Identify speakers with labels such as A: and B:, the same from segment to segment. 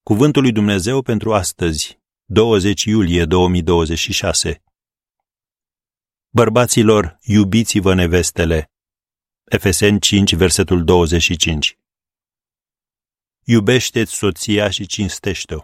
A: Cuvântul lui Dumnezeu pentru astăzi, 20 iulie 2026. Bărbaților, iubiți-vă nevestele. Efeseni 5, versetul 25. Iubește-ți soția și cinstește-o.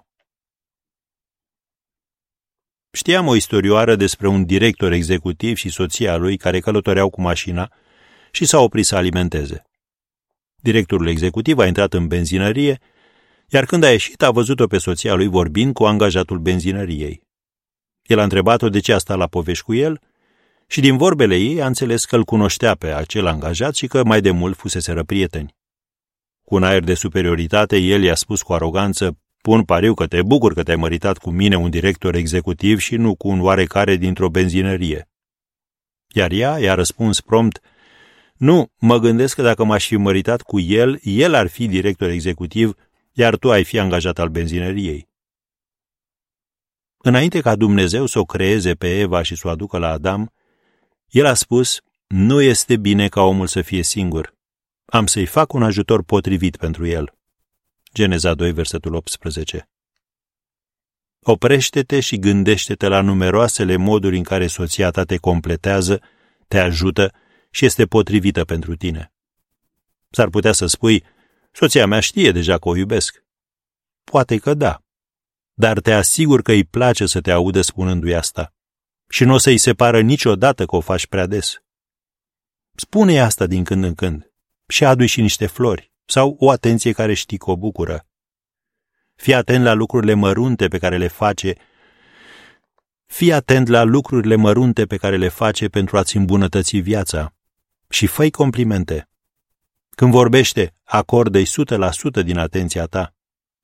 A: Știam o istorioară despre un director executiv și soția lui care călătoreau cu mașina și s-au oprit să alimenteze. Directorul executiv a intrat în benzinărie, iar când a ieșit a văzut-o pe soția lui vorbind cu angajatul benzinăriei. El a întrebat-o de ce a stat la povești cu el și din vorbele ei a înțeles că îl cunoștea pe acel angajat și că mai de mult fuseseră prieteni. Cu un aer de superioritate, el i-a spus cu aroganță: pun pariu că te bucur că te-ai măritat cu mine, un director executiv, și nu cu un oarecare dintr-o benzinărie. Iar ea i-a răspuns prompt: nu, mă gândesc că dacă m-aș fi măritat cu el, el ar fi director executiv, iar tu ai fi angajat al benzinăriei. Înainte ca Dumnezeu să o creeze pe Eva și să o aducă la Adam, el a spus: nu este bine ca omul să fie singur. Am să-i fac un ajutor potrivit pentru el. Geneza 2, versetul 18. Oprește-te și gândește-te la numeroasele moduri în care soția ta te completează, te ajută și este potrivită pentru tine. S-ar putea să spui: soția mea știe deja că o iubesc. Poate că da, dar te asigur că îi place să te audă spunându-i asta și nu o să-i se pară niciodată că o faci prea des. Spune-i asta din când în când și adu-i și niște flori sau o atenție care știi că o bucură. Fii atent la lucrurile mărunte pe care le face. Fii atent la lucrurile mărunte pe care le face pentru a-ți îmbunătăți viața și fă-i complimente. Când vorbește, acordă-i 100% din atenția ta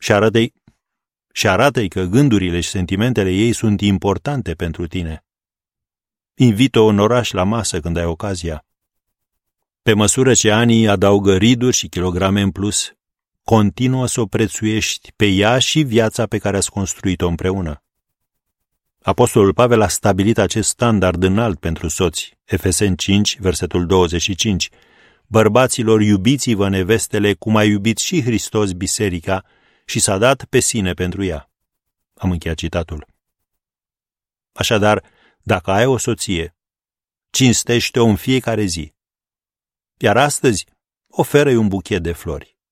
A: și arată-i că gândurile și sentimentele ei sunt importante pentru tine. Invită-o în oraș la masă când ai ocazia. Pe măsură ce anii adaugă riduri și kilograme în plus, continuă să o prețuiești pe ea și viața pe care ați construit-o împreună. Apostolul Pavel a stabilit acest standard înalt pentru soți. Efeseni 5, versetul 25. Bărbaților, iubiți-vă nevestele cum a iubit și Hristos biserica și s-a dat pe sine pentru ea. Am încheiat citatul. Așadar, dacă ai o soție, cinstește-o în fiecare zi. Iar astăzi, oferă-i un buchet de flori.